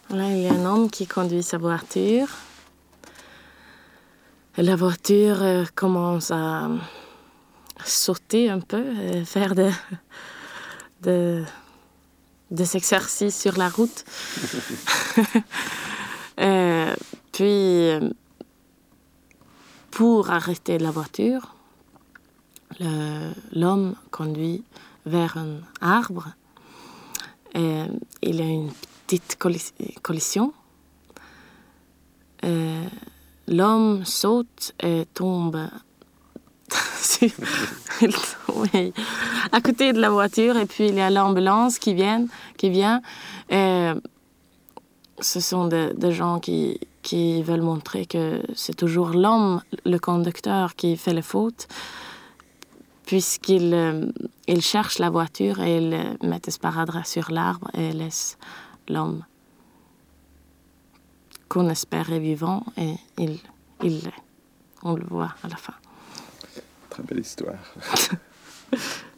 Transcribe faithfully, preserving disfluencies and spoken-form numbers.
Là, il y a un homme qui conduit sa voiture. Et la voiture euh, commence à sauter un peu, et faire de, de, des exercices sur la route. euh, puis, pour arrêter la voiture, le, l'homme conduit vers un arbre. Et il y a une petite collis- collision. Et l'homme saute et tombe sur, oui, à côté de la voiture. Et puis il y a l'ambulance qui vient. Qui vient et ce sont des, des gens qui, qui veulent montrer que c'est toujours l'homme, le conducteur, qui fait les fautes, puisqu'il euh, il cherche la voiture et il euh, met le sparadrap sur l'arbre et laisse l'homme qu'on espère est vivant, et il, il l'est. On le voit à la fin. Très belle histoire.